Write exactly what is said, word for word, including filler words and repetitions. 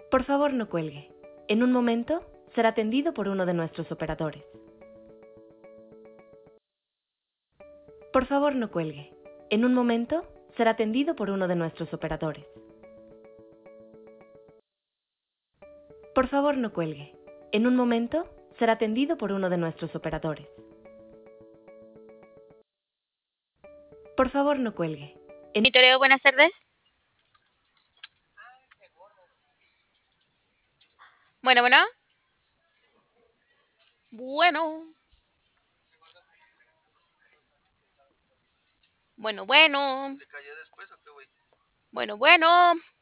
Por favor, no cuelgue. En un momento será atendido por uno de nuestros operadores. Por favor, no cuelgue. En un momento será atendido por uno de nuestros operadores. Por favor, no cuelgue. En un momento será atendido por uno de nuestros operadores. Por favor, no cuelgue. En... Monitoreo, buenas tardes. Bueno, bueno. Bueno. Bueno, bueno. ¿Le callé después o qué, güey? Bueno, bueno.